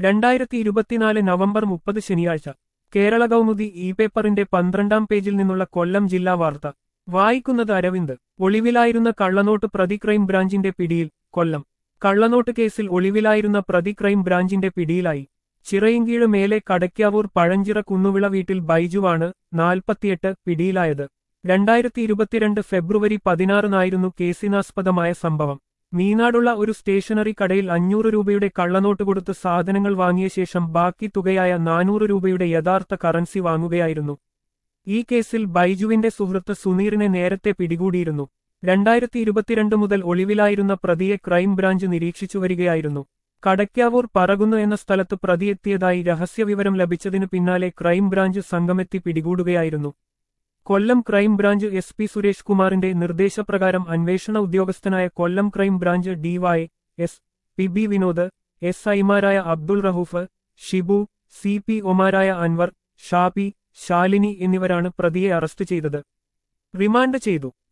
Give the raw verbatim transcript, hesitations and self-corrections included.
രണ്ടായിരത്തി ഇരുപത്തിനാല് നവംബർ മുപ്പത് ശനിയാഴ്ച കേരള കൗമുദി ഇ പേപ്പറിന്റെ പന്ത്രണ്ടാം പേജിൽ നിന്നുള്ള കൊല്ലം ജില്ലാ വാർത്ത വായിക്കുന്നത് അരവിന്ദ്. ഒളിവിലായിരുന്ന കള്ളനോട്ട് പ്രതി ക്രൈം ബ്രാഞ്ചിന്റെ പിടിയിൽ. കൊല്ലം. കള്ളനോട്ട് കേസിൽ ഒളിവിലായിരുന്ന പ്രതി ക്രൈം ബ്രാഞ്ചിന്റെ പിടിയിലായി. ചിറയിൻകീഴ് മേലെ കടയ്ക്കാവൂർ പഴഞ്ചിറ കുന്നുവിള വീട്ടിൽ ബൈജുവാണ്, നാൽപ്പത്തിയെട്ട്, പിടിയിലായത്. രണ്ടായിരത്തി ഇരുപത്തിരണ്ട് ഫെബ്രുവരി പതിനാറിനായിരുന്നു കേസിനാസ്പദമായ സംഭവം. മീനാടുള്ള ഒരു സ്റ്റേഷനറി കടയിൽ അഞ്ഞൂറ് രൂപയുടെ കള്ളനോട്ട് കൊടുത്ത് സാധനങ്ങൾ വാങ്ങിയ ശേഷം ബാക്കി തുകയായ നാനൂറ് രൂപയുടെ യഥാർത്ഥ കറൻസി വാങ്ങുകയായിരുന്നു. ഈ കേസിൽ ബൈജുവിന്റെ സുഹൃത്ത് സുനീറിനെ നേരത്തെ പിടികൂടിയിരുന്നു. രണ്ടായിരത്തി ഇരുപത്തിരണ്ട് മുതൽ ഒളിവിലായിരുന്ന പ്രതിയെ ക്രൈംബ്രാഞ്ച് നിരീക്ഷിച്ചു വരികയായിരുന്നു. കടയ്ക്കാവൂർ പറകുന്നു എന്ന സ്ഥലത്ത് പ്രതിയെത്തിയതായി രഹസ്യവിവരം ലഭിച്ചതിനു പിന്നാലെ ക്രൈംബ്രാഞ്ച് സംഘമെത്തി പിടികൂടുകയായിരുന്നു. Kollam crime branch S P Suresh കുമാറിന്റെ നിർദ്ദേശപ്രകാരം അന്വേഷണ ഉദ്യോഗസ്ഥനായ Kollam crime branch DY S P B Vinod, S ഐമാരായ അബ്ദുൾ റഹൂഫ്, ഷിബു, സി പി ഒമാരായ അൻവർ, ഷാബി, ശാലിനി എന്നിവരാണ് പ്രതിയെ അറസ്റ്റ് ചെയ്തത്. റിമാൻഡ് ചെയ്തു.